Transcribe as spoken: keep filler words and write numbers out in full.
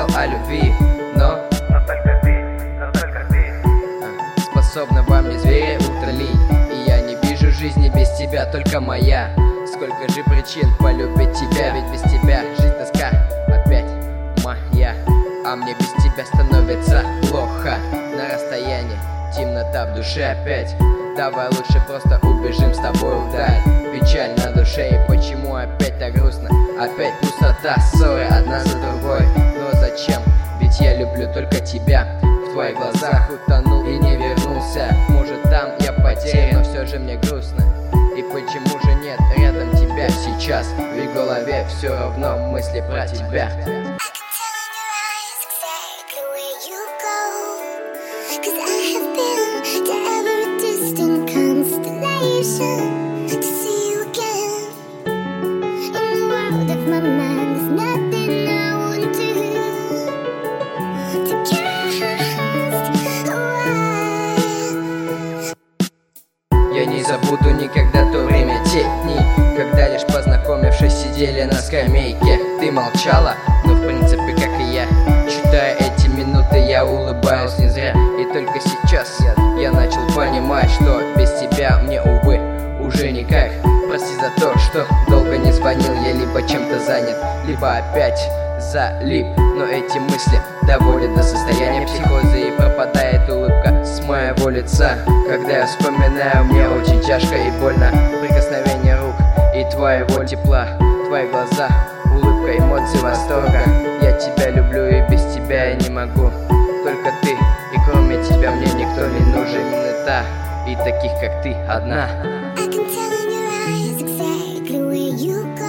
сказал о любви, но Но только ты, но только ты способна во мне зверя утолить. И я не вижу жизни без тебя, только моя. Сколько же причин полюбить тебя, ведь без тебя жизнь тоска опять моя. А мне без тебя становится плохо на расстоянии, темнота в душе опять. Давай лучше просто убежим с тобой вдаль. Печаль на душе, и почему опять так грустно? Опять пустота, ссоры одна за другой. Но зачем? Ведь я люблю только тебя. В твоих глазах утонул и не вернулся. Может, там я потерян, но все же мне грустно. И почему же нет рядом тебя сейчас? Ведь в голове все равно мысли про тебя. To see you again in the world of my mind, there's nothing I wouldn't do to cast away. Я не забуду никогда то время, те дни, когда лишь познакомившись сидели на скамейке. Ты молчала, но в принципе как и я. Читая эти минуты, я улыбаюсь не зря. И только сейчас я, я начал понимать, что без тебя мне, увы, уже никак. Прости за то, что долго не звонил. Я либо чем-то занят, либо опять залип. Но эти мысли доводят до состояния психоза, и пропадает улыбка с моего лица. Когда я вспоминаю, мне очень тяжко и больно. Прикосновение рук и твоего тепла, твои глаза, улыбка, эмоции восторга. Я тебя люблю, и без тебя я не могу. Только ты, и кроме тебя мне никто не нужен. Именно та, и таких как ты одна. I can tell in your eyes exactly where you go.